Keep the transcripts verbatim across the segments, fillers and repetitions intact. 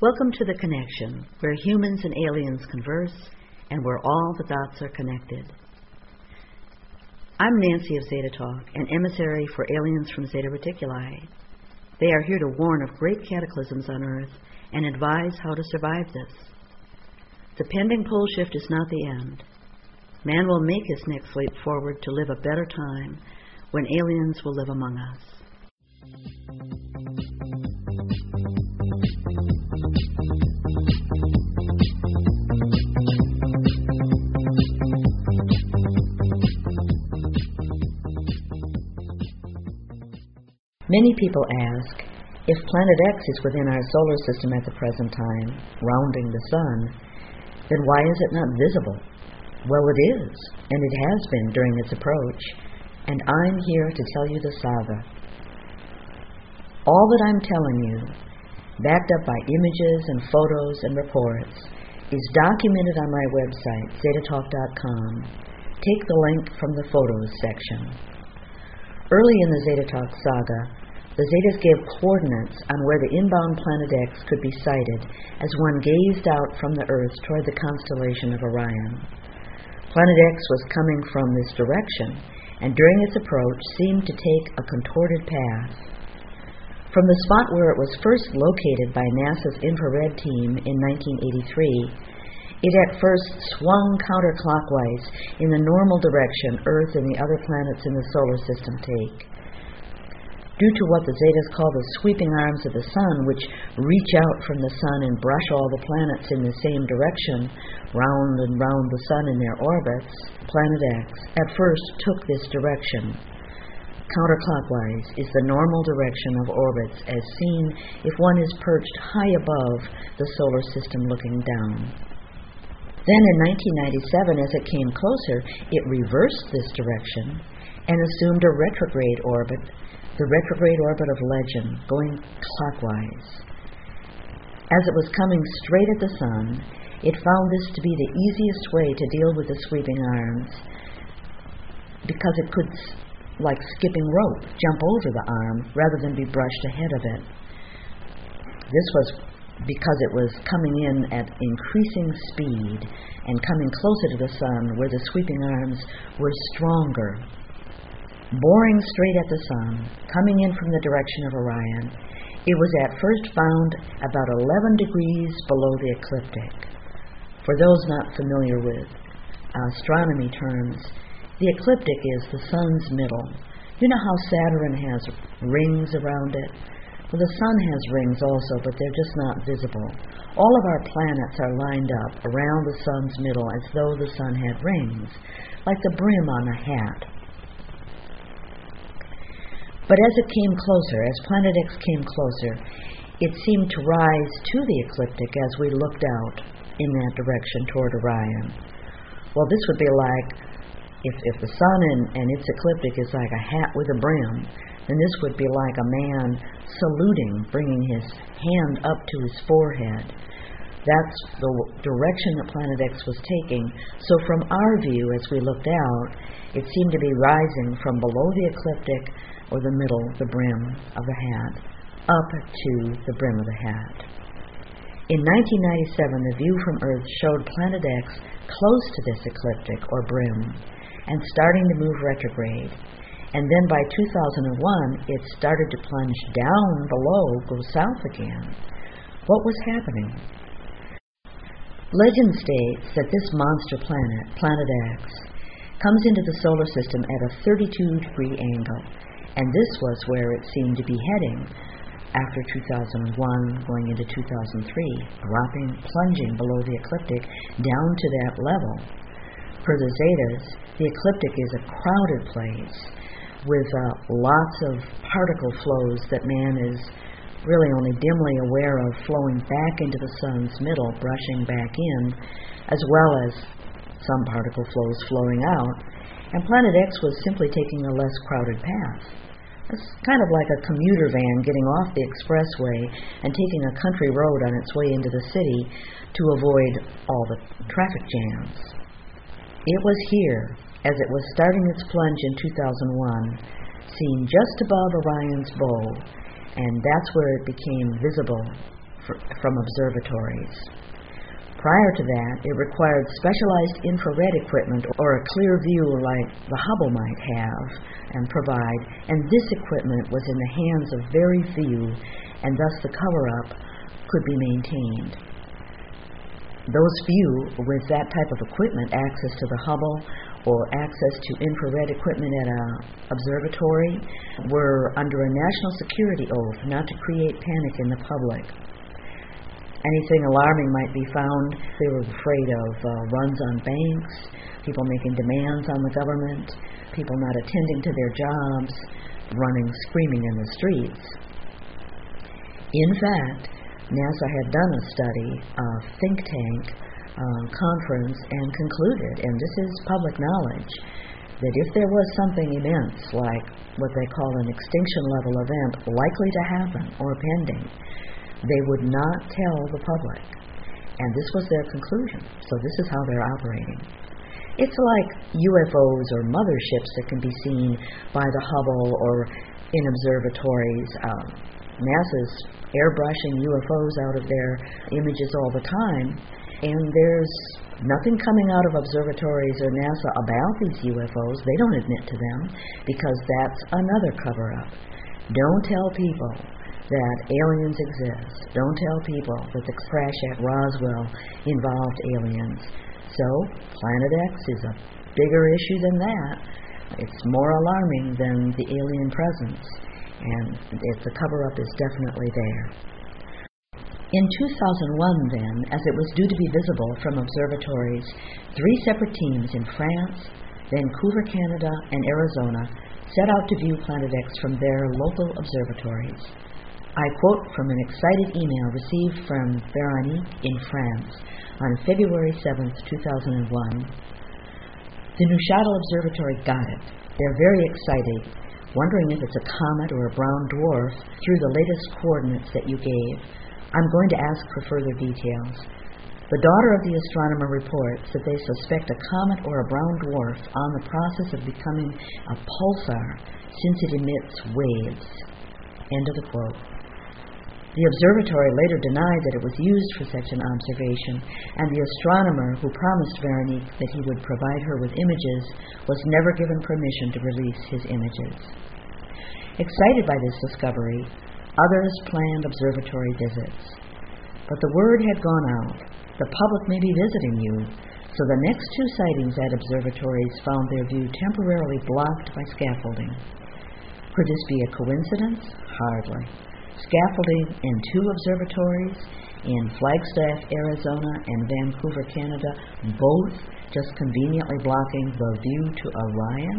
Welcome to The Connection, where humans and aliens converse and where all the dots are connected. I'm Nancy of Zeta Talk, an emissary for aliens from Zeta Reticuli. They are here to warn of great cataclysms on Earth and advise how to survive this. The pending pole shift is not the end. Man will make his next leap forward to live a better time when aliens will live among us. Many people ask, if Planet X is within our solar system at the present time, rounding the sun, then why is it not visible? Well, it is, and it has been during its approach, and I'm here to tell you the saga. All that I'm telling you, backed up by images and photos and reports, is documented on my website, zeta talk dot com. Take the link from the photos section. Early in the Zeta Talk saga, the Zetas gave coordinates on where the inbound Planet X could be sighted as one gazed out from the Earth toward the constellation of Orion. Planet X was coming from this direction, and during its approach seemed to take a contorted path. From the spot where it was first located by NASA's infrared team in nineteen eighty-three, it at first swung counterclockwise in the normal direction Earth and the other planets in the solar system take. Due to what the Zetas call the sweeping arms of the sun, which reach out from the sun and brush all the planets in the same direction, round and round the sun in their orbits, Planet X at first took this direction. Counterclockwise is the normal direction of orbits as seen if one is perched high above the solar system looking down. Then in nineteen ninety-seven, as it came closer, it reversed this direction and assumed a retrograde orbit, the retrograde orbit of legend, going clockwise. As it was coming straight at the sun, it found this to be the easiest way to deal with the sweeping arms because it could, like skipping rope, jump over the arm rather than be brushed ahead of it. This was because it was coming in at increasing speed and coming closer to the sun where the sweeping arms were stronger. Boring straight at the sun, coming in from the direction of Orion, it was at first found about eleven degrees below the ecliptic. For those not familiar with astronomy terms, the ecliptic is the sun's middle. You know how Saturn has rings around it? Well, the sun has rings also, but they're just not visible. All of our planets are lined up around the sun's middle as though the sun had rings, like the brim on a hat. But as it came closer, as Planet X came closer, it seemed to rise to the ecliptic as we looked out in that direction toward Orion. Well, this would be like, if, if the sun and, and its ecliptic is like a hat with a brim, then this would be like a man saluting, bringing his hand up to his forehead. That's the direction that Planet X was taking. So from our view, as we looked out, it seemed to be rising from below the ecliptic, or the middle, the brim of the hat, up to the brim of the hat. In nineteen ninety-seven, the view from Earth showed Planet X close to this ecliptic, or brim, and starting to move retrograde. And then by two thousand one, it started to plunge down below, go south again. What was happening? Legend states that this monster planet, Planet X, comes into the solar system at a thirty-two degree angle, and this was where it seemed to be heading after two thousand one, going into two thousand three, dropping, plunging below the ecliptic down to that level. For the Zetas, the ecliptic is a crowded place with uh, lots of particle flows that man is really only dimly aware of flowing back into the sun's middle, brushing back in, as well as some particle flows flowing out. And Planet X was simply taking a less crowded path. It's kind of like a commuter van getting off the expressway and taking a country road on its way into the city to avoid all the traffic jams. It was here, as it was starting its plunge in two thousand one, seen just above Orion's bow, and that's where it became visible for, from observatories. Prior to that, it required specialized infrared equipment or a clear view like the Hubble might have and provide, and this equipment was in the hands of very few, and thus the cover-up could be maintained. Those few with that type of equipment, access to the Hubble or access to infrared equipment at an observatory, were under a national security oath not to create panic in the public. Anything alarming might be found. They were afraid of uh, runs on banks, people making demands on the government, people not attending to their jobs, running screaming in the streets. In fact, NASA had done a study, a think tank uh, conference, and concluded, and this is public knowledge, that if there was something immense, like what they call an extinction level event, likely to happen or pending, they would not tell the public. And this was their conclusion. So this is how they're operating. It's like U F Os or motherships that can be seen by the Hubble or in observatories. Um, NASA's airbrushing U F Os out of their images all the time, and there's nothing coming out of observatories or NASA about these U F Os. They don't admit to them because that's another cover-up. Don't tell people that aliens exist. Don't tell people that the crash at Roswell involved aliens. So, Planet X is a bigger issue than that. It's more alarming than the alien presence, and it, the cover-up is definitely there. In two thousand one, then, as it was due to be visible from observatories, three separate teams in France, Vancouver, Canada, and Arizona set out to view Planet X from their local observatories. I quote from an excited email received from Véronique in France on February seventh, two thousand one. The Neuchâtel Observatory got it. They're very excited, wondering if it's a comet or a brown dwarf through the latest coordinates that you gave. I'm going to ask for further details. The daughter of the astronomer reports that they suspect a comet or a brown dwarf on the process of becoming a pulsar since it emits waves. End of the quote. The observatory later denied that it was used for such an observation, and the astronomer who promised Véronique that he would provide her with images was never given permission to release his images. Excited by this discovery, others planned observatory visits. But the word had gone out. The public may be visiting you, so the next two sightings at observatories found their view temporarily blocked by scaffolding. Could this be a coincidence? Hardly. Scaffolding in two observatories, in Flagstaff, Arizona, and Vancouver, Canada, both just conveniently blocking the view to Orion?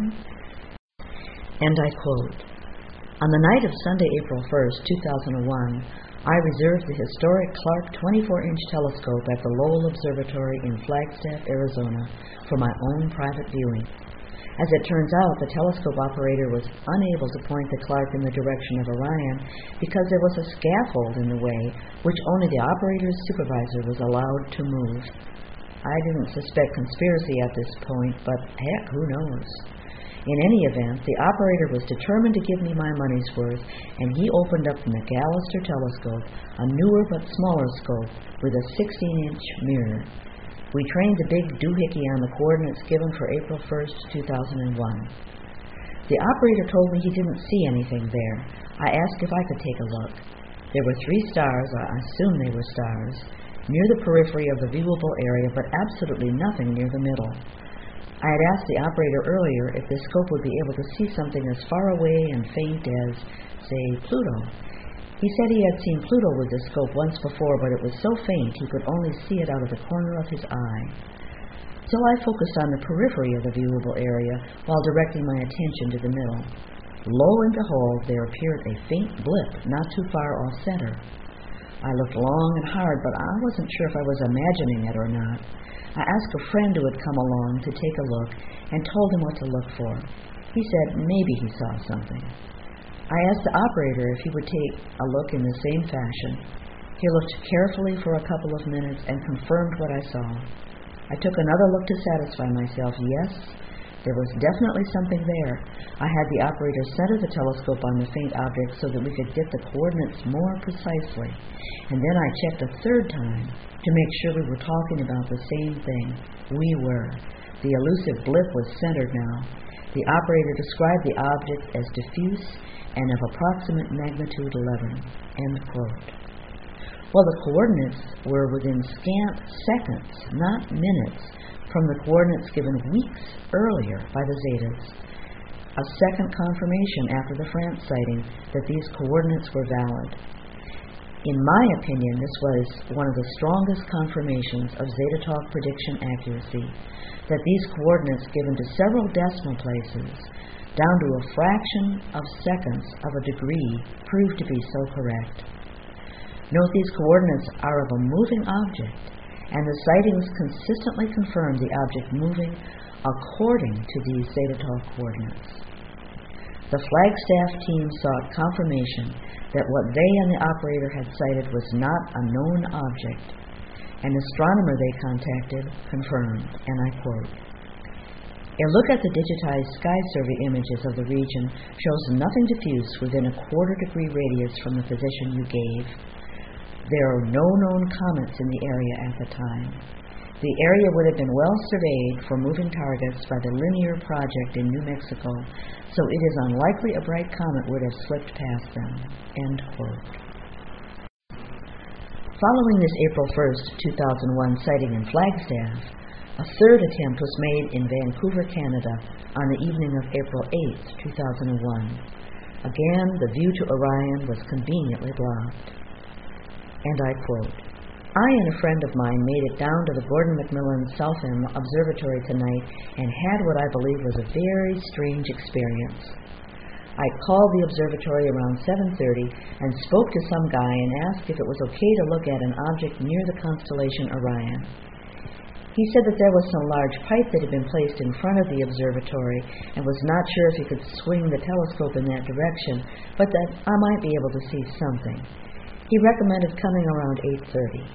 And I quote, "On the night of Sunday, April first, two thousand one, I reserved the historic Clark twenty-four inch telescope at the Lowell Observatory in Flagstaff, Arizona, for my own private viewing. As it turns out, the telescope operator was unable to point the Clark in the direction of Orion because there was a scaffold in the way, which only the operator's supervisor was allowed to move. I didn't suspect conspiracy at this point, but heck, who knows? In any event, the operator was determined to give me my money's worth, and he opened up the McAllister telescope, a newer but smaller scope with a sixteen inch mirror. We trained the big doohickey on the coordinates given for April first, two thousand one. The operator told me he didn't see anything there. I asked if I could take a look. There were three stars, I assume they were stars, near the periphery of the viewable area, but absolutely nothing near the middle. I had asked the operator earlier if the scope would be able to see something as far away and faint as, say, Pluto. He said he had seen Pluto with the scope once before, but it was so faint he could only see it out of the corner of his eye. So I focused on the periphery of the viewable area while directing my attention to the middle. Lo and behold, there appeared a faint blip not too far off center. I looked long and hard, but I wasn't sure if I was imagining it or not. I asked a friend who had come along to take a look and told him what to look for. He said maybe he saw something. I asked the operator if he would take a look in the same fashion. He looked carefully for a couple of minutes and confirmed what I saw. I took another look to satisfy myself. Yes, There was definitely something there. I had the operator center the telescope on the faint object so that we could get the coordinates more precisely. And then I checked a third time to make sure we were talking about the same thing. We were. The elusive blip was centered now. The operator described the object as diffuse and of approximate magnitude eleven. End quote. Well, the coordinates were within scant seconds, not minutes, from the coordinates given weeks earlier by the Zetas. A second confirmation after the France sighting that these coordinates were valid. In my opinion, this was one of the strongest confirmations of Zeta Talk prediction accuracy, that these coordinates given to several decimal places, down to a fraction of seconds of a degree, proved to be so correct. Note these coordinates are of a moving object, and the sightings consistently confirm the object moving according to these Zeta Talk coordinates. The Flagstaff team sought confirmation that what they and the operator had sighted was not a known object. An astronomer they contacted confirmed, and I quote, "A look at the digitized sky survey images of the region shows nothing diffuse within a quarter degree radius from the position you gave. There are no known comets in the area at the time. The area would have been well surveyed for moving targets by the Linear Project in New Mexico, so it is unlikely a bright comet would have slipped past them." End quote. Following this April first, two thousand one sighting in Flagstaff, a third attempt was made in Vancouver, Canada, on the evening of April eighth, two thousand one. Again, the view to Orion was conveniently blocked. And I quote, "I and a friend of mine made it down to the Gordon MacMillan Southam Observatory tonight and had what I believe was a very strange experience. I called the observatory around seven thirty and spoke to some guy and asked if it was okay to look at an object near the constellation Orion. He said that there was some large pipe that had been placed in front of the observatory and was not sure if he could swing the telescope in that direction, but that I might be able to see something. He recommended coming around eight thirty.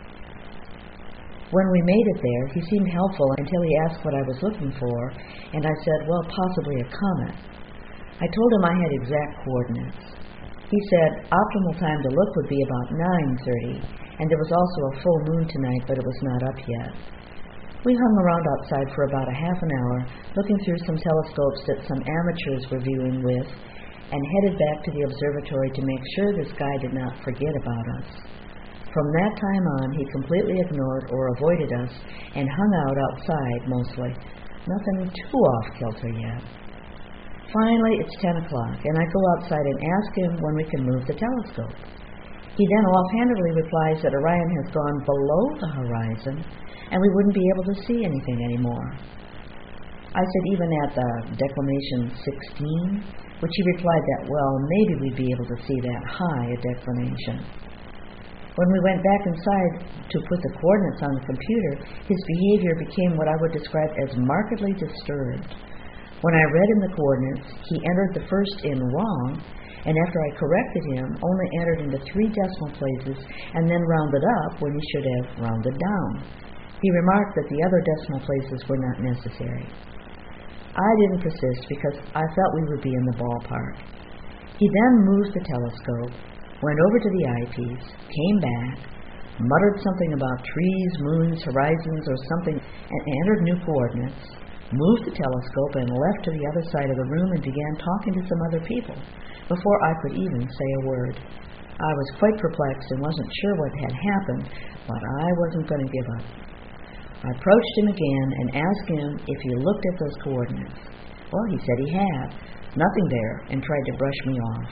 When we made it there, he seemed helpful until he asked what I was looking for, and I said, well, possibly a comet. I told him I had exact coordinates. He said optimal time to look would be about nine thirty, and there was also a full moon tonight, but it was not up yet. We hung around outside for about a half an hour, looking through some telescopes that some amateurs were viewing with, and headed back to the observatory to make sure this guy did not forget about us. From that time on, he completely ignored or avoided us and hung out outside mostly. Nothing too off-kilter yet. Finally, it's ten o'clock, and I go outside and ask him when we can move the telescope. He then offhandedly replies that Orion has gone below the horizon, and we wouldn't be able to see anything anymore. I said even at the declination sixteen, which he replied that, well, maybe we'd be able to see that high a declination. When we went back inside to put the coordinates on the computer, his behavior became what I would describe as markedly disturbed. When I read him the coordinates, he entered the first in wrong, and after I corrected him, only entered into three decimal places and then rounded up when he should have rounded down. He remarked that the other decimal places were not necessary. I didn't persist because I felt we would be in the ballpark. He then moved the telescope, went over to the eyepiece, came back, muttered something about trees, moons, horizons, or something, and entered new coordinates, moved the telescope, and left to the other side of the room and began talking to some other people before I could even say a word. I was quite perplexed and wasn't sure what had happened, but I wasn't going to give up. I approached him again and asked him if he looked at those coordinates. Well, he said he had. Nothing there, and tried to brush me off.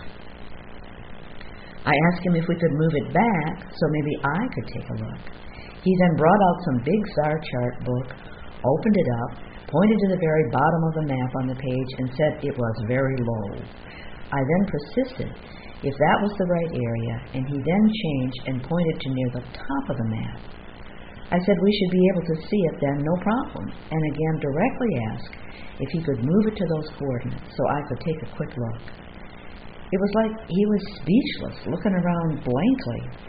I asked him if we could move it back so maybe I could take a look. He then brought out some big star chart book, opened it up, pointed to the very bottom of the map on the page, and said it was very low. I then persisted if that was the right area, and he then changed and pointed to near the top of the map. I said we should be able to see it then, no problem, and again directly asked if he could move it to those coordinates so I could take a quick look. It was like he was speechless, looking around blankly,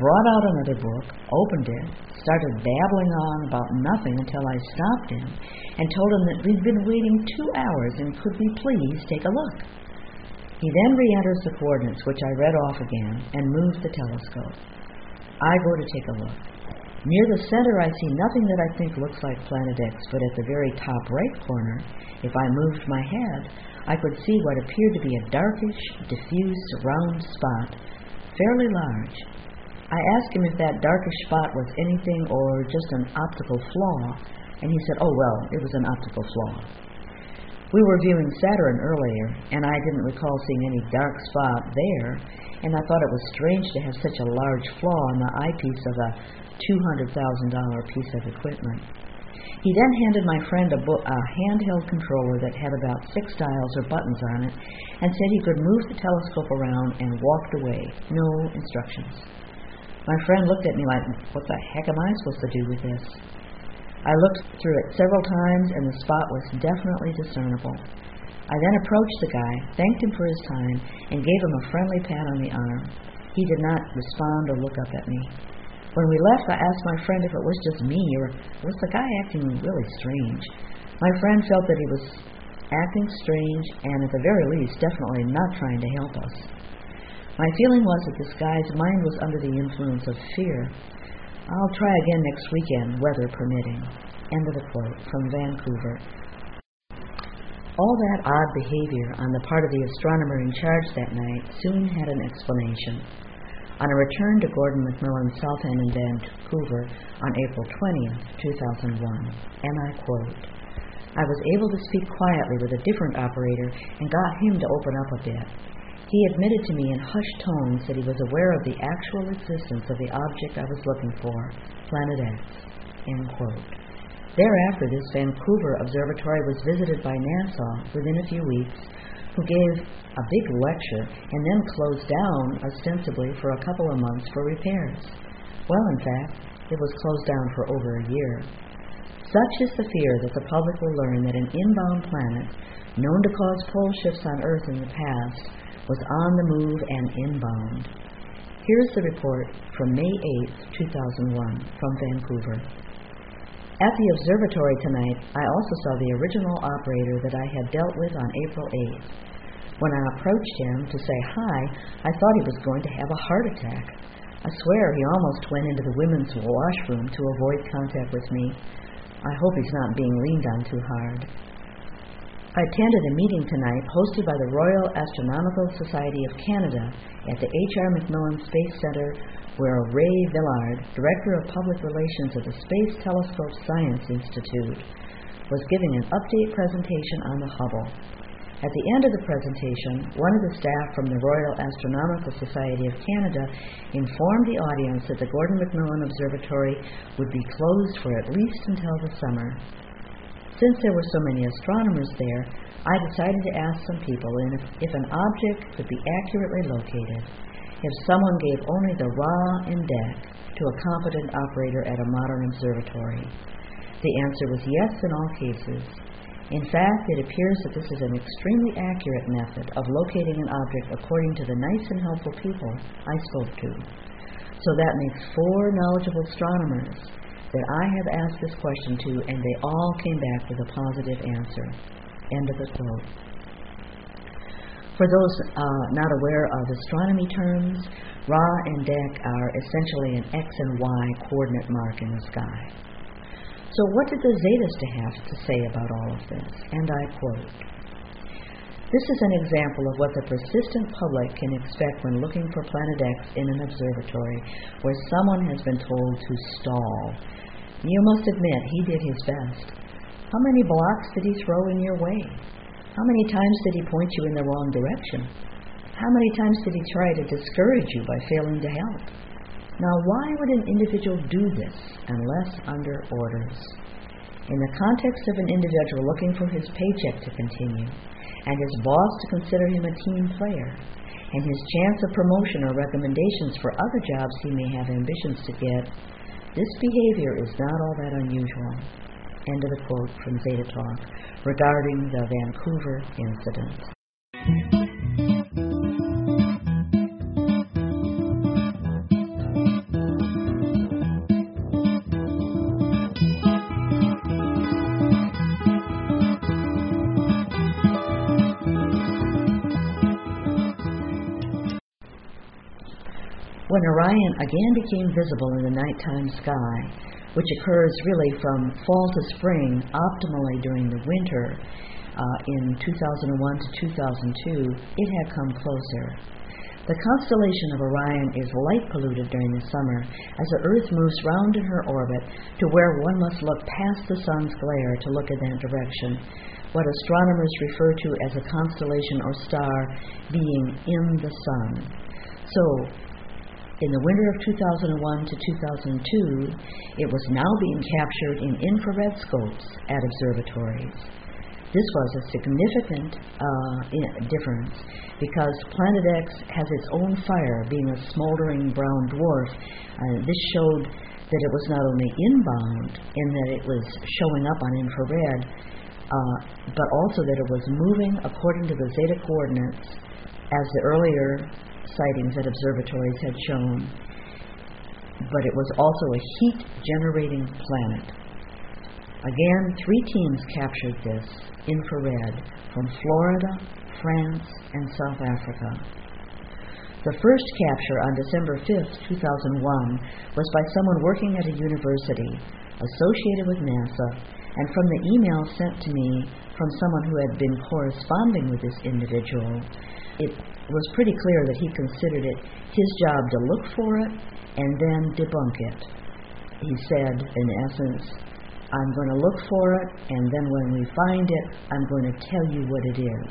brought out another book, opened it, started babbling on about nothing until I stopped him and told him that we'd been waiting two hours and could we please take a look. He then re-enters the coordinates, which I read off again, and moves the telescope. I go to take a look. Near the center, I see nothing that I think looks like Planet X, but at the very top right corner, if I moved my head, I could see what appeared to be a darkish, diffuse, round spot, fairly large. I asked him if that darkish spot was anything or just an optical flaw, and he said, oh, well, it was an optical flaw. We were viewing Saturn earlier, and I didn't recall seeing any dark spot there, and I thought it was strange to have such a large flaw in the eyepiece of a two hundred thousand dollars piece of equipment. He then handed my friend a, bo- a handheld controller that had about six dials or buttons on it and said he could move the telescope around and walked away. No instructions. My friend looked at me like, what the heck am I supposed to do with this? I looked through it several times and the spot was definitely discernible. I then approached the guy, thanked him for his time, and gave him a friendly pat on the arm. He did not respond or look up at me. When we left, I asked my friend if it was just me or was the guy acting really strange. My friend felt that he was acting strange and at the very least definitely not trying to help us. My feeling was that this guy's mind was under the influence of fear. I'll try again next weekend, weather permitting. End of the quote from Vancouver. All that odd behavior on the part of the astronomer in charge that night soon had an explanation. On a return to Gordon McMillan's South End in Vancouver on April twentieth, two thousand one, and I quote, I was able to speak quietly with a different operator and got him to open up a bit. He admitted to me in hushed tones that he was aware of the actual existence of the object I was looking for, Planet X, end quote. Thereafter, this Vancouver observatory was visited by NASA within a few weeks, who gave a big lecture and then closed down ostensibly for a couple of months for repairs. Well, in fact, it was closed down for over a year. Such is the fear that the public will learn that an inbound planet, known to cause pole shifts on Earth in the past, was on the move and inbound. Here's the report from May eighth, two thousand one, from Vancouver. At the observatory tonight, I also saw the original operator that I had dealt with on April eighth. When I approached him to say hi, I thought he was going to have a heart attack. I swear he almost went into the women's washroom to avoid contact with me. I hope he's not being leaned on too hard. I attended a meeting tonight hosted by the Royal Astronomical Society of Canada at the H R McMillan Space Center, where Ray Villard, Director of Public Relations of the Space Telescope Science Institute, was giving an update presentation on the Hubble. At the end of the presentation, one of the staff from the Royal Astronomical Society of Canada informed the audience that the Gordon McMillan Observatory would be closed for at least until the summer. Since there were so many astronomers there, I decided to ask some people if, if an object could be accurately located, if someone gave only the raw index to a competent operator at a modern observatory. The answer was yes in all cases. In fact, it appears that this is an extremely accurate method of locating an object according to the nice and helpful people I spoke to. So that makes four knowledgeable astronomers that I have asked this question to, and they all came back with a positive answer. End of the quote. For those uh, not aware of astronomy terms, Ra and Dec are essentially an X and Y coordinate mark in the sky. So what did the Zeta have to say about all of this? And I quote, this is an example of what the persistent public can expect when looking for Planet X in an observatory where someone has been told to stall. You must admit he did his best. How many blocks did he throw in your way? How many times did he point you in the wrong direction? How many times did he try to discourage you by failing to help? Now, why would an individual do this unless under orders? In the context of an individual looking for his paycheck to continue, and his boss to consider him a team player, and his chance of promotion or recommendations for other jobs he may have ambitions to get, this behavior is not all that unusual. End of the quote from Zeta Talk regarding the Vancouver incident. when Orion again became visible in the nighttime sky, which occurs really from fall to spring, optimally during the winter, uh, in two thousand one to two thousand two, it had come closer. The constellation of Orion is light polluted during the summer as the Earth moves round in her orbit to where one must look past the sun's glare to look in that direction, what astronomers refer to as a constellation or star being in the sun. So, in the winter of two thousand one to two thousand two, it was now being captured in infrared scopes at observatories. This was a significant uh, difference because Planet X has its own fire, being a smoldering brown dwarf. Uh, this showed that it was not only inbound in that it was showing up on infrared, uh, but also that it was moving according to the zeta coordinates as the earlier sightings at observatories had shown. But it was also a heat-generating planet. Again, three teams captured this infrared from Florida, France, and South Africa. The first capture on December fifth, two thousand one was by someone working at a university associated with NASA, and from the email sent to me from someone who had been corresponding with this individual, it was pretty clear that he considered it his job to look for it and then debunk it. He said, in essence, I'm going to look for it, and then when we find it, I'm going to tell you what it is.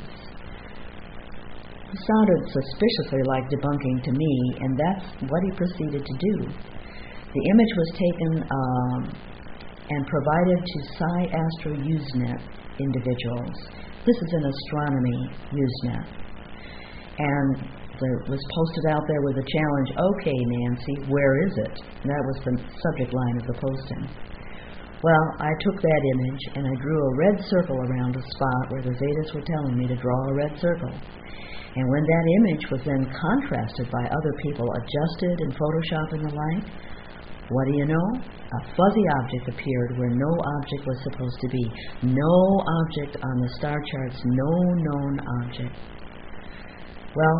It sounded suspiciously like debunking to me, and that's what he proceeded to do. The image was taken um, and provided to SciAstro Usenet individuals. This is an astronomy Usenet. And it was posted out there with a challenge, okay, Nancy, where is it? And that was the subject line of the posting. Well, I took that image and I drew a red circle around a spot where the Zetas were telling me to draw a red circle. And when that image was then contrasted by other people, adjusted in Photoshop and the like, what do you know? A fuzzy object appeared where no object was supposed to be. No object on the star charts, no known object. Well,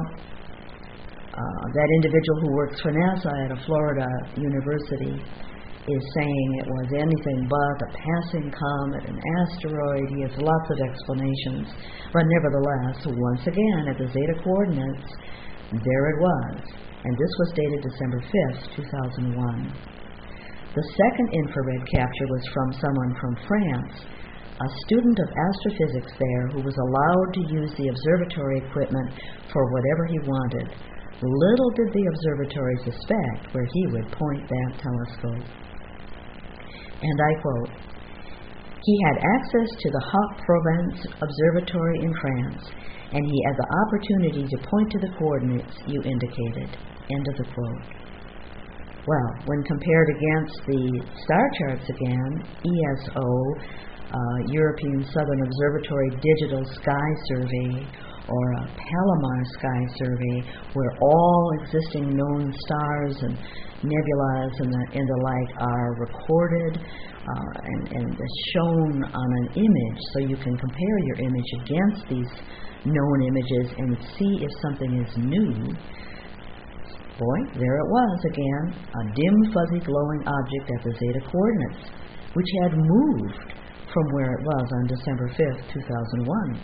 uh, that individual who works for NASA at a Florida university is saying it was anything but a passing comet, an asteroid. He has lots of explanations. But nevertheless, once again, at the zeta coordinates, there it was. And this was dated December fifth, two thousand one. The second infrared capture was from someone from France, a student of astrophysics there who was allowed to use the observatory equipment for whatever he wanted. Little did the observatory suspect where he would point that telescope. And I quote, he had access to the Hauts-de-Provence Observatory in France, and he had the opportunity to point to the coordinates you indicated. End of the quote. Well, when compared against the star charts again, E S O, uh, European Southern Observatory Digital Sky Survey, or a Palomar Sky Survey, where all existing known stars and nebulas and the, and the like are recorded uh, and, and shown on an image, so you can compare your image against these known images and see if something is new. Boy, there it was again, a dim, fuzzy, glowing object at the zeta coordinates, which had moved from where it was on December fifth, two thousand one.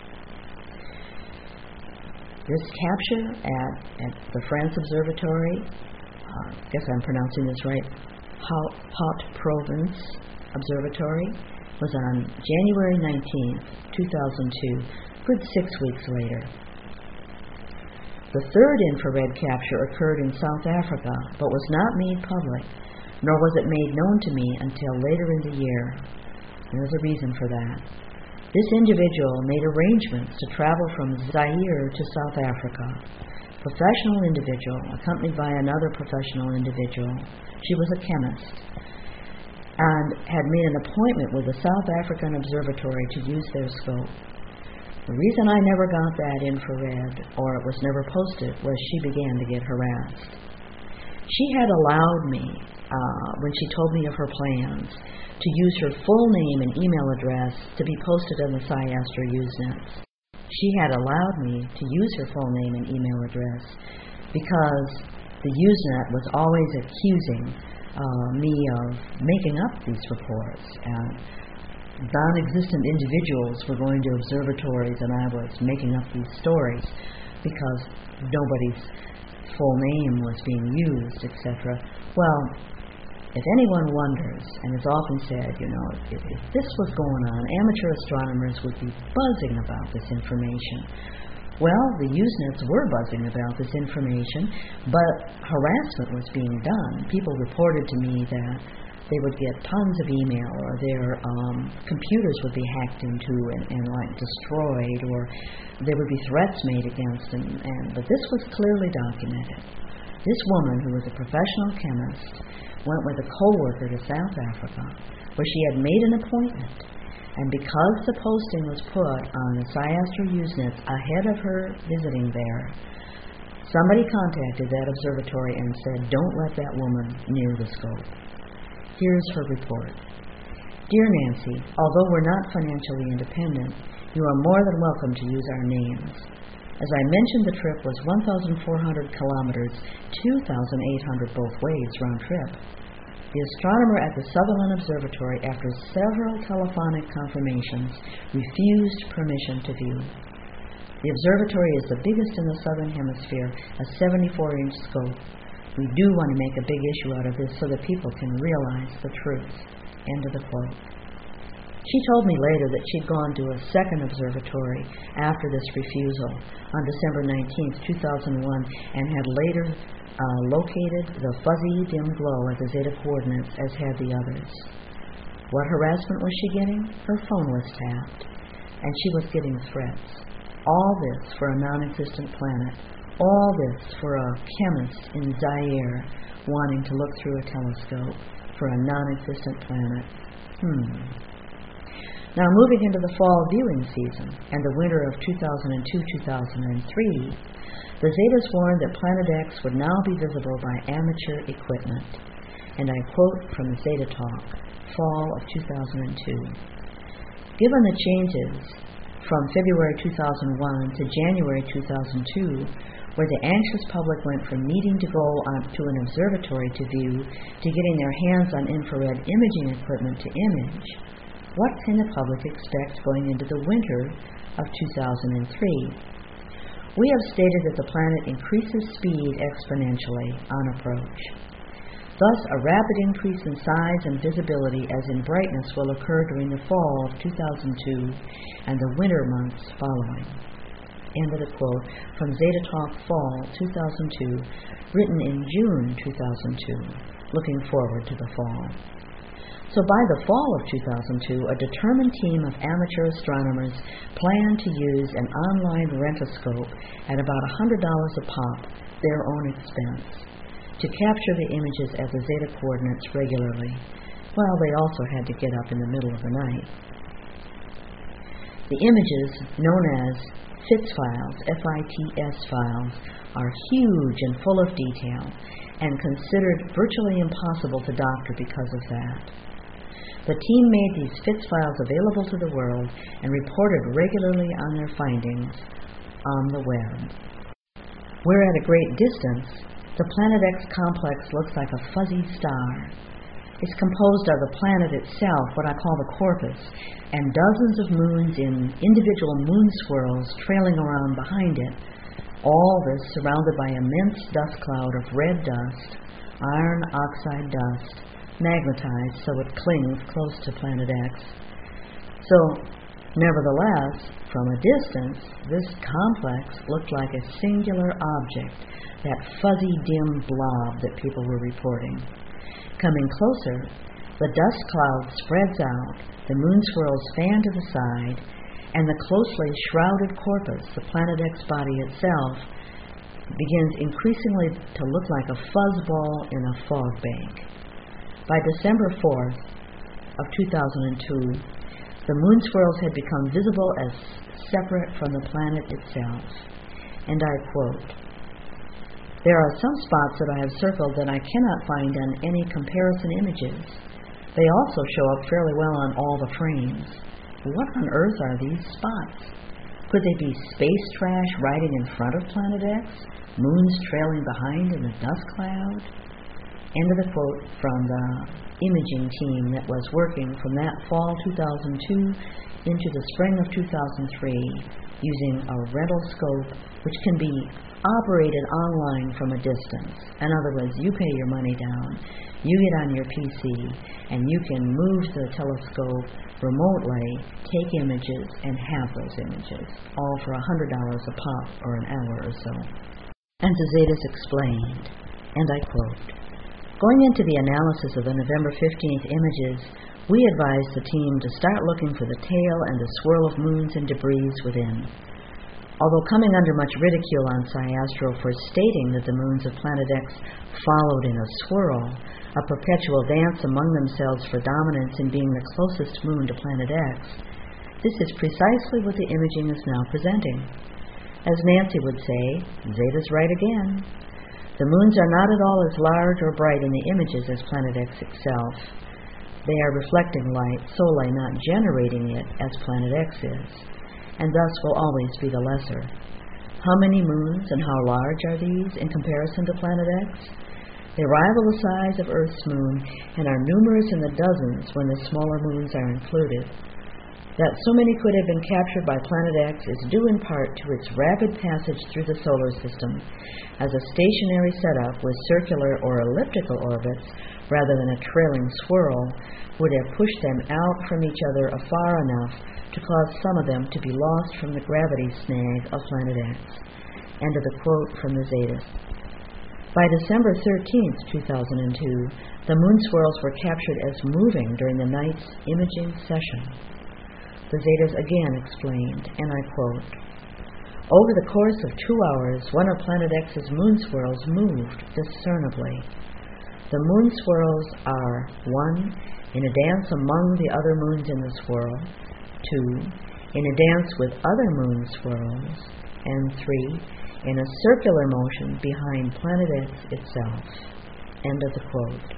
This capture at, at the France Observatory, I uh, guess I'm pronouncing this right, Hauts-de-Provence Observatory, was on January nineteenth, two thousand two, good six weeks later. The third infrared capture occurred in South Africa, but was not made public, nor was it made known to me until later in the year. There's a reason for that. This individual made arrangements to travel from Zaire to South Africa. Professional individual, accompanied by another professional individual. She was a chemist, and had made an appointment with the South African Observatory to use their scope. The reason I never got that infrared, or it was never posted, was she began to get harassed. She had allowed me, uh, when she told me of her plans, to use her full name and email address to be posted on the SciAstro Usenets. She had allowed me to use her full name and email address because The Usenet was always accusing uh, me of making up these reports. And non-existent individuals were going to observatories and I was making up these stories because nobody's full name was being used, et cetera. Well, if anyone wonders, and it's often said, you know, if, if this was going on, amateur astronomers would be buzzing about this information. Well, the Usenets were buzzing about this information, but harassment was being done. People reported to me that they would get tons of email, or their um, computers would be hacked into and, and like destroyed, or there would be threats made against them. And but this was clearly documented. This woman, who was a professional chemist, went with a co-worker to South Africa, where she had made an appointment. And because the posting was put on the SciAstro Usenet ahead of her visiting there, somebody contacted that observatory and said, "Don't let that woman near the scope." Here's her report. "Dear Nancy, although we're not financially independent, you are more than welcome to use our names. As I mentioned, the trip was one thousand four hundred kilometers, two thousand eight hundred both ways, round trip. The astronomer at the Sutherland Observatory, after several telephonic confirmations, refused permission to view. The observatory is the biggest in the southern hemisphere, a seventy-four inch scope. We do want to make a big issue out of this so that people can realize the truth." End of the quote. She told me later that she'd gone to a second observatory after this refusal on December nineteenth, two thousand one, and had later uh, located the fuzzy dim glow at the zeta coordinates as had the others. What harassment was she getting? Her phone was tapped, and she was getting threats. All this for a non-existent planet. All this for a chemist in Zaire wanting to look through a telescope for a non-existent planet. Hmm. Now, moving into the fall viewing season and the winter of two thousand two to two thousand three, the Zetas warned that Planet X would now be visible by amateur equipment. And I quote from the Zeta Talk, fall of two thousand two. "Given the changes from February two thousand one to January two thousand two, where the anxious public went from needing to go on to an observatory to view to getting their hands on infrared imaging equipment to image, what can the public expect going into the winter of two thousand three? We have stated that the planet increases speed exponentially on approach. Thus, a rapid increase in size and visibility as in brightness will occur during the fall of two thousand two and the winter months following." End of the quote from Zeta Talk Fall two thousand two, written in June two thousand two, looking forward to the fall. So by the fall of two thousand two, a determined team of amateur astronomers planned to use an online rent-a-scope at about one hundred dollars a pop, their own expense, to capture the images at the zeta coordinates regularly. Well, they also had to get up in the middle of the night. The images, known as F I T S files, F I T S files, are huge and full of detail, and considered virtually impossible to doctor because of that. The team made these F I T S files available to the world and reported regularly on their findings on the web. Where at a great distance, the Planet X complex looks like a fuzzy star. It's composed of the planet itself, what I call the corpus, and dozens of moons in individual moon swirls trailing around behind it. All this surrounded by an immense dust cloud of red dust, iron oxide dust, magnetized so it clings close to Planet X. So, nevertheless, from a distance, this complex looked like a singular object, that fuzzy dim blob that people were reporting. Coming closer, the dust cloud spreads out, the moon swirls fan to the side, and the closely shrouded corpus, the Planet X body itself, begins increasingly to look like a fuzzball in a fog bank. By December fourth of two thousand two, the moon swirls had become visible as separate from the planet itself. And I quote, "There are some spots that I have circled that I cannot find on any comparison images. They also show up fairly well on all the frames. What on earth are these spots? Could they be space trash riding in front of Planet X? Moons trailing behind in the dust cloud? End of the quote from the imaging team that was working from that fall two thousand two into the spring of two thousand three using a rental scope which can be operated online from a distance. In other words, you pay your money down, you get on your P C, and you can move the telescope remotely, take images, and have those images, all for one hundred dollars a pop or an hour or so. And Zetas explained, and I quote, "Going into the analysis of the November fifteenth images, we advised the team to start looking for the tail and the swirl of moons and debris within. Although coming under much ridicule on SciAstro for stating that the moons of Planet X followed in a swirl, a perpetual dance among themselves for dominance in being the closest moon to Planet X, this is precisely what the imaging is now presenting. As Nancy would say, Zeta's right again. The moons are not at all as large or bright in the images as Planet X itself. They are reflecting light solely, not generating it as Planet X is, and thus will always be the lesser. How many moons and how large are these in comparison to Planet X? They rival the size of Earth's moon and are numerous in the dozens when the smaller moons are included. That so many could have been captured by Planet X is due in part to its rapid passage through the solar system, as a stationary setup with circular or elliptical orbits, rather than a trailing swirl, would have pushed them out from each other far enough to cause some of them to be lost from the gravity snag of Planet X." End of the quote from the Zetas. By December thirteenth, two thousand two, the moon swirls were captured as moving during the night's imaging session. The Zetas again explained, and I quote, "Over the course of two hours, one of Planet X's moon swirls moved discernibly. The moon swirls are one, in a dance among the other moons in the swirl, two, in a dance with other moon swirls, and three, in a circular motion behind Planet X itself." End of the quote.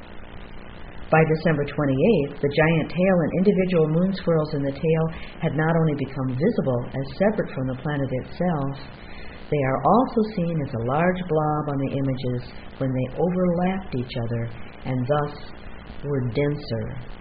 By December twenty-eighth, the giant tail and individual moon swirls in the tail had not only become visible as separate from the planet itself, they are also seen as a large blob on the images when they overlapped each other and thus were denser.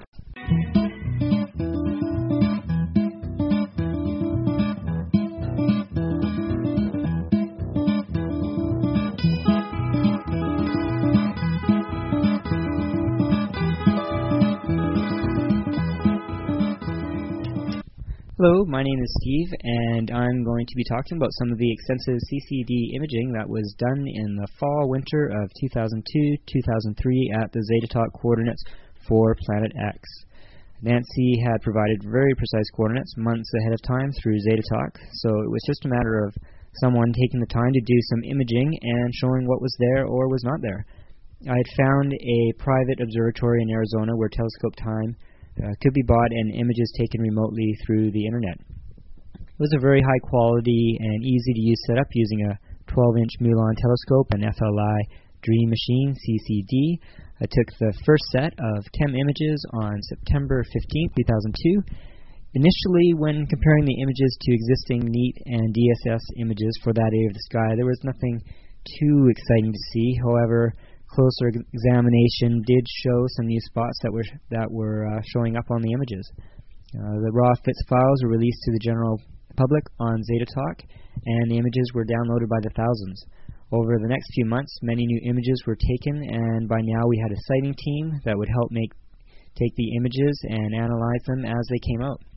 Hello, my name is Steve, and I'm going to be talking about some of the extensive C C D imaging that was done in the fall-winter of two thousand two to two thousand three at the ZetaTalk coordinates for Planet X. Nancy had provided very precise coordinates months ahead of time through ZetaTalk, so it was just a matter of someone taking the time to do some imaging and showing what was there or was not there. I had found a private observatory in Arizona where telescope time Uh, could be bought and images taken remotely through the internet. It was a very high quality and easy to use setup using a twelve inch Mulan telescope and F L I Dream Machine C C D. I took the first set of T E M images on September fifteenth, two thousand two. Initially, when comparing the images to existing NEAT and D S S images for that area of the sky, there was nothing too exciting to see. However, closer examination did show some new spots that were that were uh, showing up on the images. Uh, the raw F I T S files were released to the general public on ZetaTalk, and the images were downloaded by the thousands. Over the next few months, many new images were taken, and by now we had a sighting team that would help make take the images and analyze them as they came out.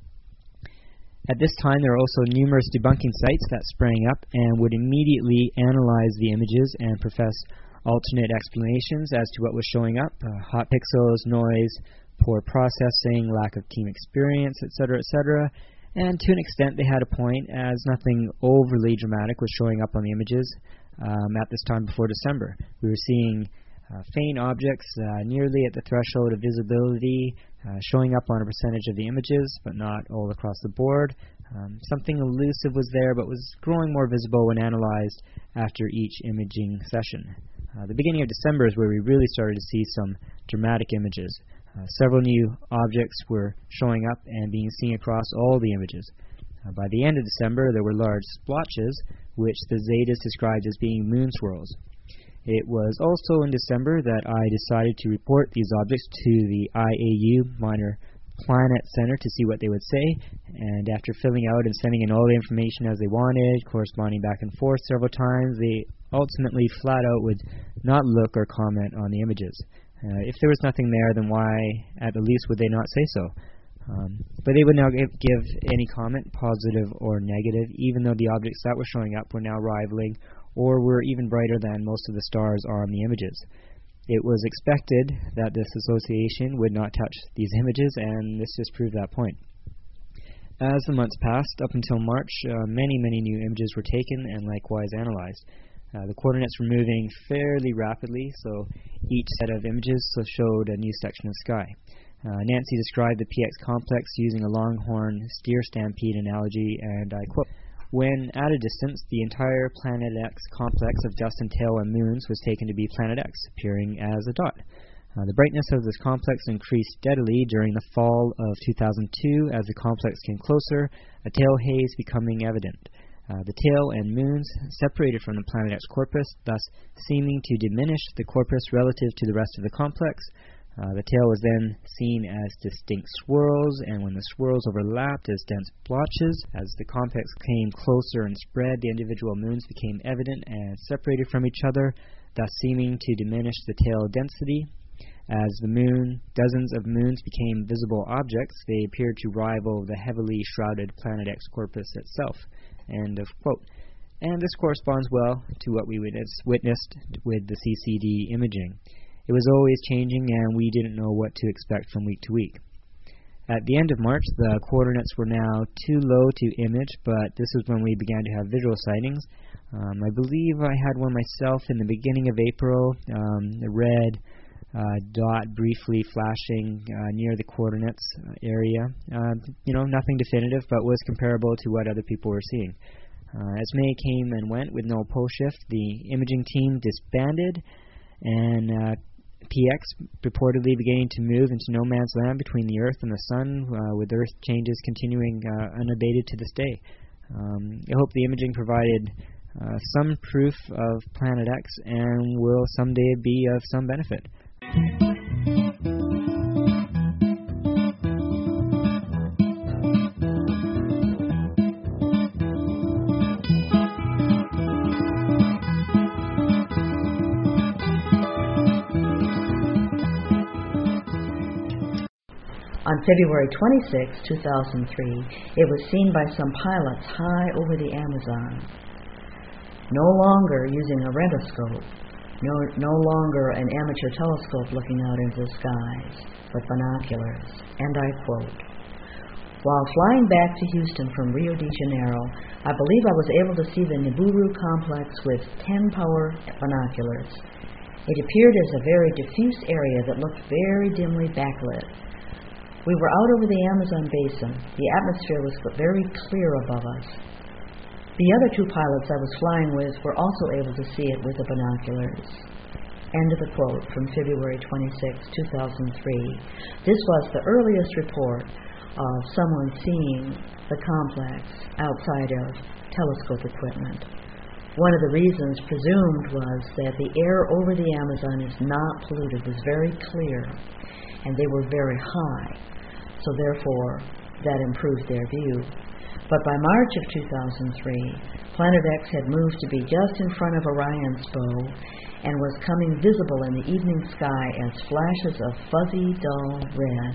At this time, there were also numerous debunking sites that sprang up and would immediately analyze the images and profess alternate explanations as to what was showing up: uh, hot pixels, noise, poor processing, lack of team experience, et cetera, et cetera. And to an extent, they had a point, as nothing overly dramatic was showing up on the images um, at this time before December. We were seeing uh, faint objects uh, nearly at the threshold of visibility, uh, showing up on a percentage of the images, but not all across the board. Um, something elusive was there, but was growing more visible when analyzed after each imaging session. Uh, the beginning of December is where we really started to see some dramatic images. Uh, several new objects were showing up and being seen across all the images. Uh, by the end of December, there were large splotches, which the Zetas described as being moon swirls. It was also in December that I decided to report these objects to the I A U Minor Planet Center to see what they would say, and after filling out and sending in all the information as they wanted, corresponding back and forth several times, they ultimately flat out would not look or comment on the images. Uh, if there was nothing there, then why at the least would they not say so? Um, but they would now give, give any comment, positive or negative, even though the objects that were showing up were now rivaling or were even brighter than most of the stars are on the images. It was expected that this association would not touch these images, and this just proved that point. As the months passed, up until March, uh, many, many new images were taken and likewise analyzed. Uh, the coordinates were moving fairly rapidly, so each set of images showed a new section of sky. Uh, Nancy described the P X complex using a longhorn steer stampede analogy, and I quote, "When at a distance, the entire Planet X complex of dust and tail and moons was taken to be Planet X, appearing as a dot. Uh, the brightness of this complex increased steadily during the fall of two thousand two as the complex came closer, a tail haze becoming evident. Uh, the tail and moons separated from the Planet X corpus, thus seeming to diminish the corpus relative to the rest of the complex. Uh, the tail was then seen as distinct swirls, and when the swirls overlapped as dense blotches, as the complex came closer and spread, the individual moons became evident and separated from each other, thus seeming to diminish the tail density. As the moon, dozens of moons became visible objects, they appeared to rival the heavily shrouded Planet X corpus itself." End of quote. And this corresponds well to what we witnessed with the C C D imaging. It was always changing, and we didn't know what to expect from week to week. At the end of March, the coordinates were now too low to image, but this is when we began to have visual sightings. Um, I believe I had one myself in the beginning of April, um, the red uh, dot briefly flashing uh, near the coordinates area. Uh, you know, nothing definitive, but was comparable to what other people were seeing. Uh, as May came and went with no pole shift, the imaging team disbanded, and uh, P X reportedly beginning to move into no man's land between the Earth and the Sun, uh, with Earth changes continuing uh, unabated to this day. Um, I hope the imaging provided uh, some proof of Planet X and will someday be of some benefit. On February twenty-sixth, two thousand three, it was seen by some pilots high over the Amazon. No longer using a rentoscope, no, no longer an amateur telescope looking out into the skies, but binoculars. And I quote, "While flying back to Houston from Rio de Janeiro, I believe I was able to see the Nibiru complex with ten power binoculars. It appeared as a very diffuse area that looked very dimly backlit. We were out over the Amazon basin. The atmosphere was very clear above us. The other two pilots I was flying with were also able to see it with the binoculars." End of the quote from February twenty-sixth, two thousand three. This was the earliest report of someone seeing the complex outside of telescope equipment. One of the reasons presumed was that the air over the Amazon is not polluted, was very clear, and they were very high. So therefore, that improved their view. But by March of two thousand three, Planet X had moved to be just in front of Orion's bow and was coming visible in the evening sky as flashes of fuzzy, dull red.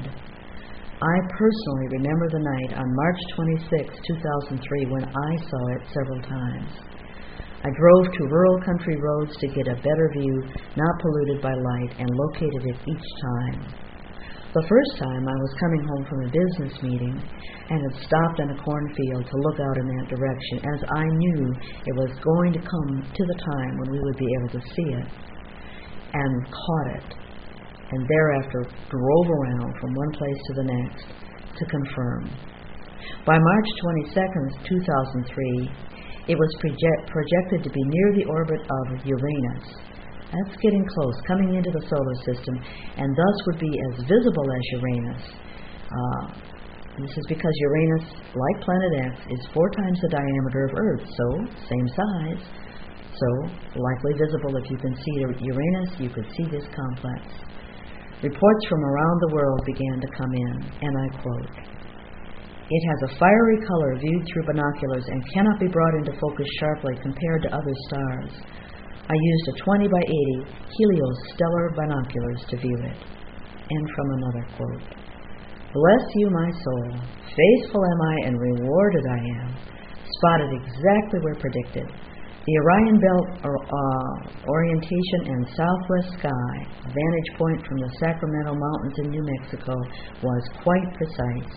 I personally remember the night on March twenty-sixth, two thousand three, when I saw it several times. I drove to rural country roads to get a better view, not polluted by light, and located it each time. The first time I was coming home from a business meeting and had stopped in a cornfield to look out in that direction, as I knew it was going to come to the time when we would be able to see it, and caught it, and thereafter drove around from one place to the next to confirm. By March twenty-second, two thousand three, it was project- projected to be near the orbit of Uranus. That's getting close, coming into the solar system, and thus would be as visible as Uranus. Uh, This is because Uranus, like Planet X, is four times the diameter of Earth, so same size. So, likely visible if you can see Uranus, you could see this complex. Reports from around the world began to come in, and I quote, "It has a fiery color viewed through binoculars and cannot be brought into focus sharply compared to other stars. I used a twenty by eighty heliostellar binoculars to view it." And from another quote, "Bless you, my soul. Faithful am I and rewarded I am. Spotted exactly where predicted. The Orion Belt or, uh, orientation and southwest sky vantage point from the Sacramento Mountains in New Mexico was quite precise.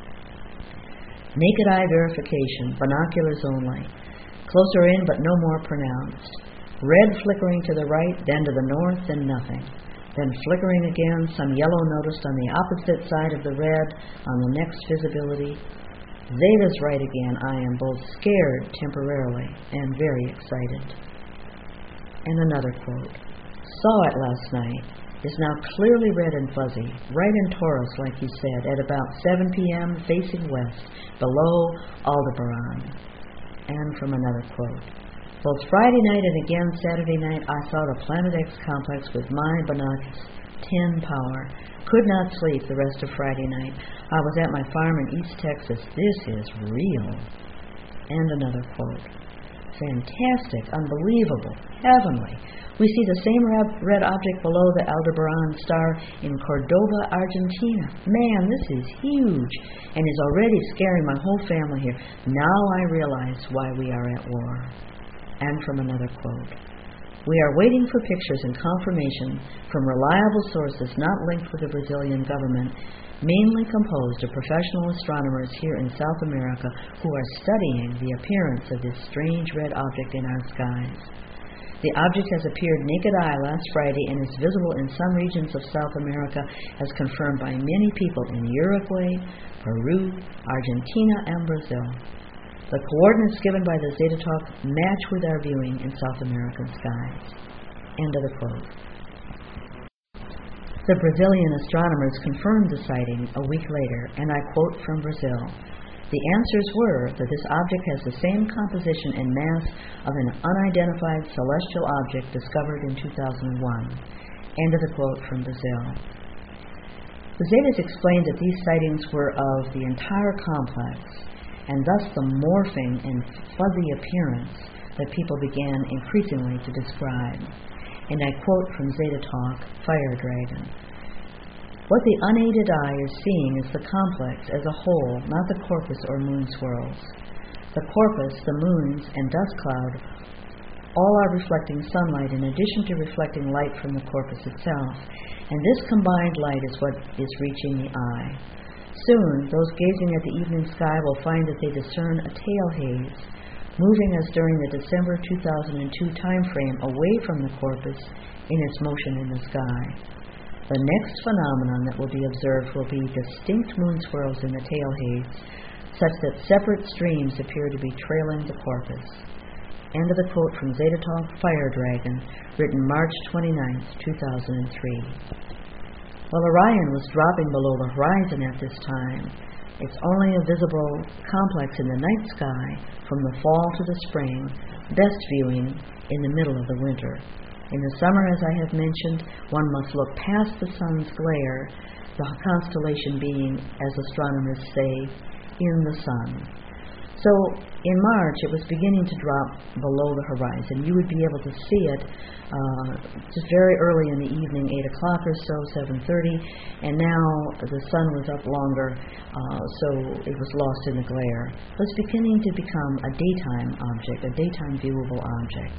Naked eye verification, binoculars only. Closer in but no more pronounced. Red flickering to the right, then to the north, then nothing. Then flickering again, some yellow noticed on the opposite side of the red on the next visibility. Zeta's right again. I am both scared temporarily and very excited." And another quote, "Saw it last night. Is now clearly red and fuzzy, right in Taurus, like you said, at about seven p.m. facing west, below Aldebaran." And from another quote, "Both Friday night and again Saturday night, I saw the Planet X complex with my binoculars, ten power. Could not sleep the rest of Friday night. I was at my farm in East Texas. This is real." And another quote, "Fantastic, unbelievable, heavenly. We see the same red object below the Aldebaran star in Cordoba, Argentina. Man, this is huge and is already scaring my whole family here. Now I realize why we are at war." And from another quote, "We are waiting for pictures and confirmation from reliable sources not linked with the Brazilian government, mainly composed of professional astronomers here in South America who are studying the appearance of this strange red object in our skies. The object has appeared naked eye last Friday and is visible in some regions of South America, as confirmed by many people in Uruguay, Peru, Argentina, and Brazil. The coordinates given by the Zeta Talk match with our viewing in South American skies." End of the quote. The Brazilian astronomers confirmed the sighting a week later, and I quote from Brazil, "The answers were that this object has the same composition and mass of an unidentified celestial object discovered in two thousand one. End of the quote from Brazil. The Zetas explained that these sightings were of the entire complex, and thus the morphing and fuzzy appearance that people began increasingly to describe. And I quote from Zeta Talk, Fire Dragon, "What the unaided eye is seeing is the complex as a whole, not the corpus or moon swirls. The corpus, the moons, and dust cloud all are reflecting sunlight in addition to reflecting light from the corpus itself, and this combined light is what is reaching the eye. Soon, those gazing at the evening sky will find that they discern a tail haze, moving as during the December two thousand two time frame away from the corpus in its motion in the sky. The next phenomenon that will be observed will be distinct moon swirls in the tail haze, such that separate streams appear to be trailing the corpus." End of the quote from Zeta Talk, Fire Dragon, written March twenty-ninth, two thousand three. Well, Orion was dropping below the horizon at this time. It's only a visible complex in the night sky from the fall to the spring, best viewing in the middle of the winter. In the summer, as I have mentioned, one must look past the sun's glare, the constellation being, as astronomers say, in the sun. So in March, it was beginning to drop below the horizon. You would be able to see it uh, just very early in the evening, eight o'clock or so, seven thirty, and now the sun was up longer, uh, so it was lost in the glare. It was beginning to become a daytime object, a daytime viewable object.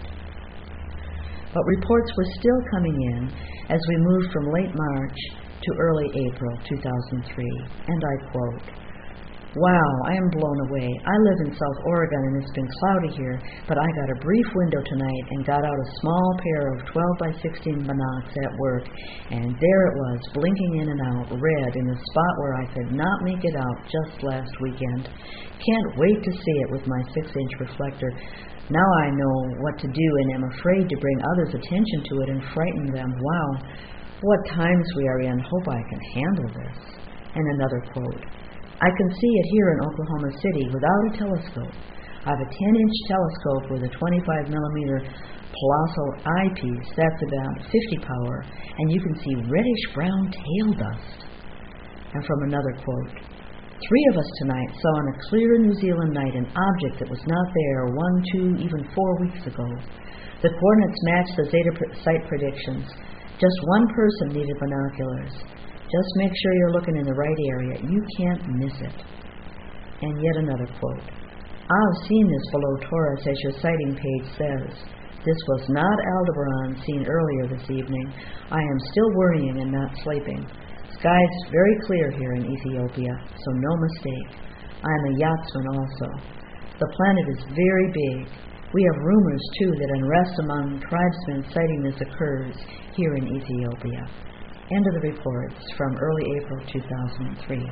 But reports were still coming in as we moved from late March to early April two thousand three, and I quote, "Wow, I am blown away. I live in South Oregon and it's been cloudy here, but I got a brief window tonight and got out a small pair of twelve by sixteen binocs at work, and there it was, blinking in and out, red, in a spot where I could not make it out just last weekend. Can't wait to see it with my six inch reflector. Now I know what to do and am afraid to bring others' attention to it and frighten them. Wow, what times we are in. Hope I can handle this." And another quote, I can see it here in Oklahoma City without a telescope. I have a ten-inch telescope with a twenty-five millimeter Palasso eyepiece. That's about fifty power, and you can see reddish-brown tail dust. And from another quote, three of us tonight saw on a clear New Zealand night an object that was not there one, two, even four weeks ago. The coordinates matched the Zeta pr- site predictions. Just one person needed binoculars. Just make sure you're looking in the right area. You can't miss it. And yet another quote. I've seen this below Taurus, as your sighting page says. This was not Aldebaran seen earlier this evening. I am still worrying and not sleeping. Sky's very clear here in Ethiopia, so no mistake. I am a yachtsman also. The planet is very big. We have rumors, too, that unrest among tribesmen citing this occurs here in Ethiopia. End of the reports from early April two thousand three.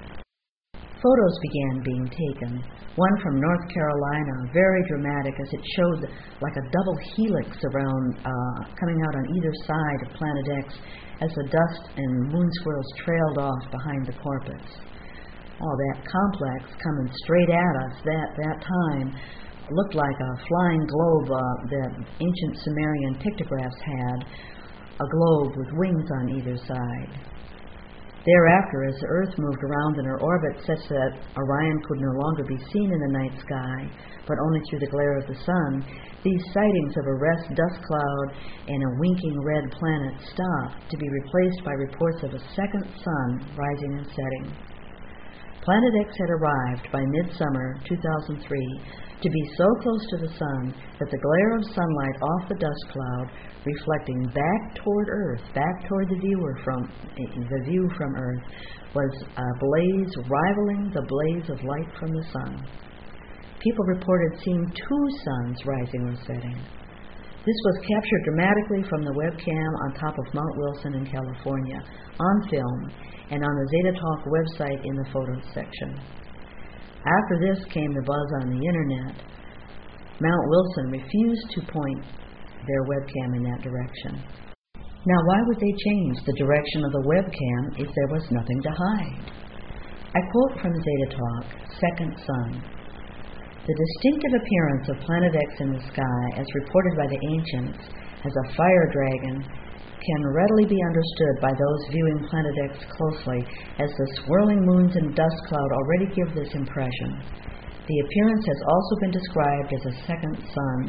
Photos began being taken. One from North Carolina, very dramatic, as it showed like a double helix around, uh, coming out on either side of Planet X as the dust and moon swirls trailed off behind the Corpus. Oh, that complex coming straight at us that, that time looked like a flying globe uh, that ancient Sumerian pictographs had, a globe with wings on either side. Thereafter, as the Earth moved around in her orbit such that Orion could no longer be seen in the night sky, but only through the glare of the sun, these sightings of a rest dust cloud and a winking red planet stopped, to be replaced by reports of a second sun rising and setting. Planet X had arrived by midsummer two thousand three to be so close to the sun that the glare of sunlight off the dust cloud, reflecting back toward Earth, back toward the viewer from the view from Earth, was a blaze rivaling the blaze of light from the sun. People reported seeing two suns rising or setting. This was captured dramatically from the webcam on top of Mount Wilson in California, on film, and on the Zeta Talk website in the photos section. After this came the buzz on the internet. Mount Wilson refused to point their webcam in that direction. Now, why would they change the direction of the webcam if there was nothing to hide? I quote from Zeta Talk, Second Sun. The distinctive appearance of Planet X in the sky, as reported by the ancients as a fire dragon, can readily be understood by those viewing Planet X closely, as the swirling moons and dust cloud already give this impression. The appearance has also been described as a second sun.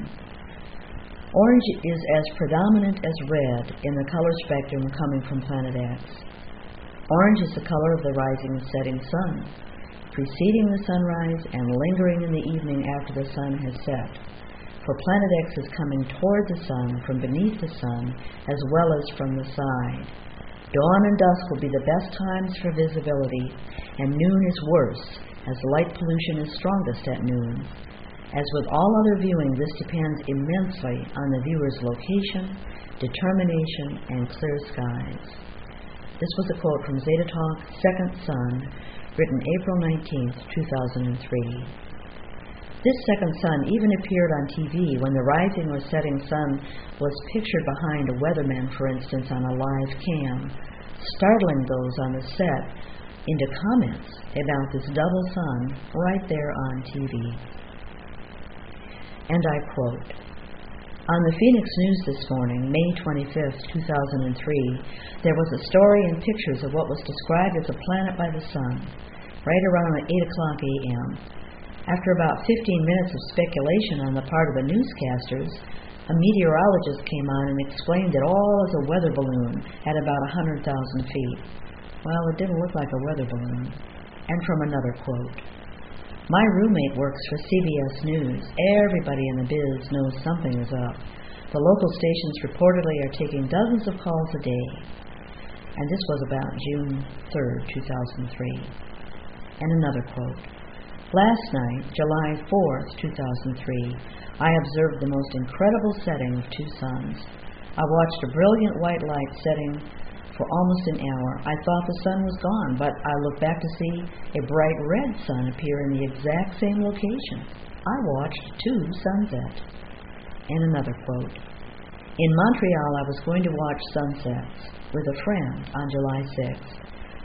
Orange is as predominant as red in the color spectrum coming from Planet X. Orange is the color of the rising and setting sun, preceding the sunrise and lingering in the evening after the sun has set. For Planet X is coming toward the sun from beneath the sun as well as from the side. Dawn and dusk will be the best times for visibility, and noon is worse, as light pollution is strongest at noon. As with all other viewing, this depends immensely on the viewer's location, determination, and clear skies. This was a quote from Zeta Talk, Second Sun, written April nineteenth, two thousand three. This second sun even appeared on T V when the rising or setting sun was pictured behind a weatherman, for instance, on a live cam, startling those on the set into comments about this double sun right there on T V. And I quote, on the Phoenix News this morning, May twenty-fifth, two thousand three, there was a story and pictures of what was described as a planet by the sun, right around eight o'clock a.m. After about fifteen minutes of speculation on the part of the newscasters, a meteorologist came on and explained it all as a weather balloon at about one hundred thousand feet. Well, it didn't look like a weather balloon. And from another quote, my roommate works for C B S News. Everybody in the biz knows something is up. The local stations reportedly are taking dozens of calls a day. And this was about June third, two thousand three. And another quote, last night, July fourth, two thousand three, I observed the most incredible setting of two suns. I watched a brilliant white light setting for almost an hour. I thought the sun was gone, but I looked back to see a bright red sun appear in the exact same location. I watched two sunsets. And another quote, in Montreal, I was going to watch sunsets with a friend on July sixth.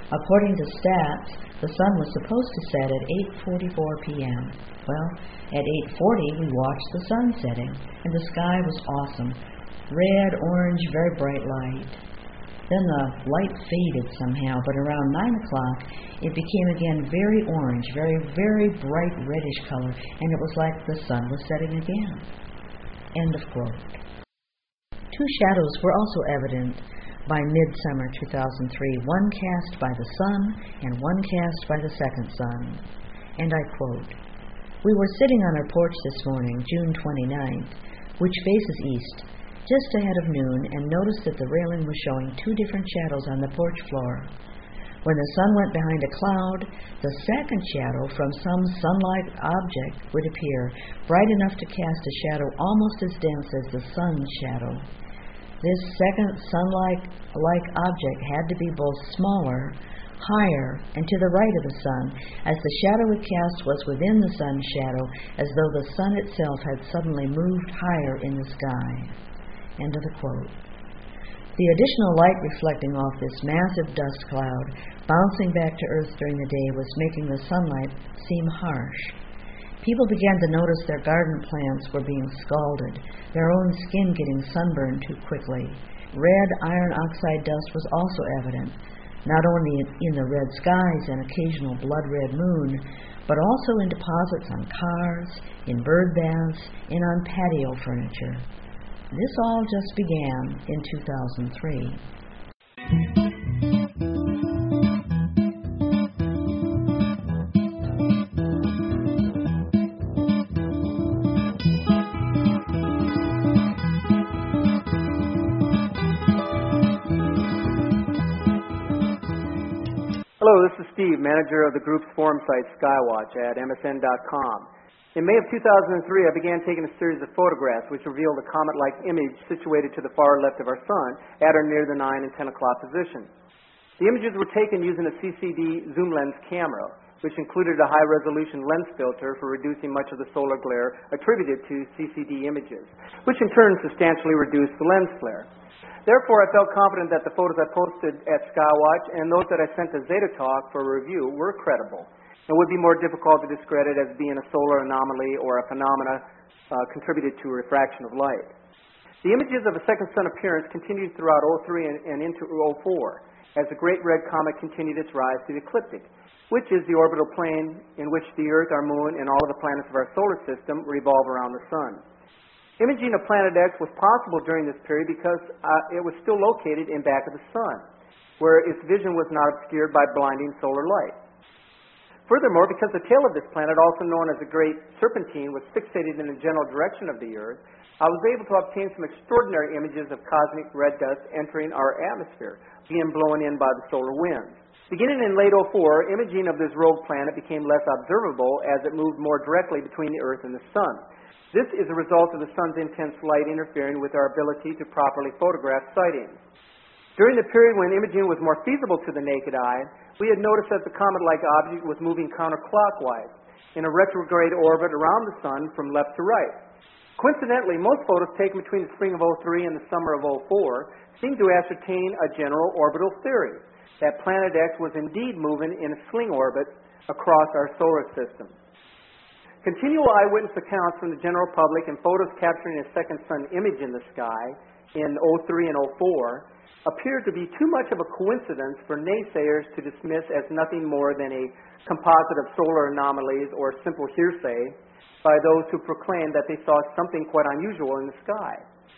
According to stats, the sun was supposed to set at eight forty-four p.m. Well, at eight forty we watched the sun setting, and the sky was awesome. Red, orange, very bright light. Then the light faded somehow, but around nine o'clock it became again very orange, very, very bright reddish color, and it was like the sun was setting again. End of quote. Two shadows were also evident by midsummer two thousand three, one cast by the sun and one cast by the second sun. And I quote, "We were sitting on our porch this morning, June twenty-ninth, which faces east, just ahead of noon, and noticed that the railing was showing two different shadows on the porch floor. When the sun went behind a cloud, the second shadow from some sun-like object would appear, bright enough to cast a shadow almost as dense as the sun's shadow. This second sun-like like object had to be both smaller, higher, and to the right of the sun, as the shadow it cast was within the sun's shadow, as though the sun itself had suddenly moved higher in the sky." End of the quote. The additional light reflecting off this massive dust cloud, bouncing back to Earth during the day, was making the sunlight seem harsh. People began to notice their garden plants were being scalded, their own skin getting sunburned too quickly. Red iron oxide dust was also evident, not only in the red skies and occasional blood-red moon, but also in deposits on cars, in bird baths, and on patio furniture. This all just began in two thousand three. Hello, this is Steve, manager of the group's forum site Skywatch at M S N dot com. In May of two thousand three, I began taking a series of photographs which revealed a comet-like image situated to the far left of our sun at or near the nine and ten o'clock position. The images were taken using a C C D zoom lens camera, which included a high-resolution lens filter for reducing much of the solar glare attributed to C C D images, which in turn substantially reduced the lens flare. Therefore, I felt confident that the photos I posted at Skywatch and those that I sent to ZetaTalk for review were credible and would be more difficult to discredit as being a solar anomaly or a phenomena uh, contributed to refraction of light. The images of a second sun appearance continued throughout oh three and, and into oh four as the Great Red Comet continued its rise to the ecliptic, which is the orbital plane in which the Earth, our Moon, and all of the planets of our solar system revolve around the Sun. Imaging of Planet X was possible during this period because uh, it was still located in back of the Sun, where its vision was not obscured by blinding solar light. Furthermore, because the tail of this planet, also known as the Great Serpentine, was fixated in the general direction of the Earth, I was able to obtain some extraordinary images of cosmic red dust entering our atmosphere, being blown in by the solar winds. Beginning in late oh four, imaging of this rogue planet became less observable as it moved more directly between the Earth and the Sun. This is a result of the Sun's intense light interfering with our ability to properly photograph sightings. During the period when imaging was more feasible to the naked eye, we had noticed that the comet-like object was moving counterclockwise in a retrograde orbit around the Sun from left to right. Coincidentally, most photos taken between the spring of oh three and the summer of oh four seem to ascertain a general orbital theory, that Planet X was indeed moving in a sling orbit across our solar system. Continual eyewitness accounts from the general public and photos capturing a second sun image in the sky in oh three and oh four appear to be too much of a coincidence for naysayers to dismiss as nothing more than a composite of solar anomalies or simple hearsay by those who proclaim that they saw something quite unusual in the sky.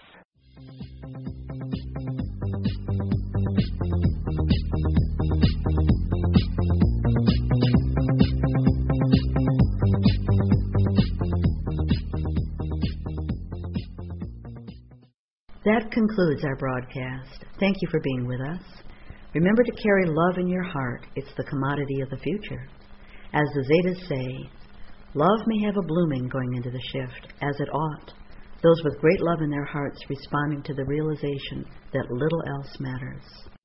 That concludes our broadcast. Thank you for being with us. Remember to carry love in your heart. It's the commodity of the future. As the Zetas say, love may have a blooming going into the shift, as it ought, those with great love in their hearts responding to the realization that little else matters.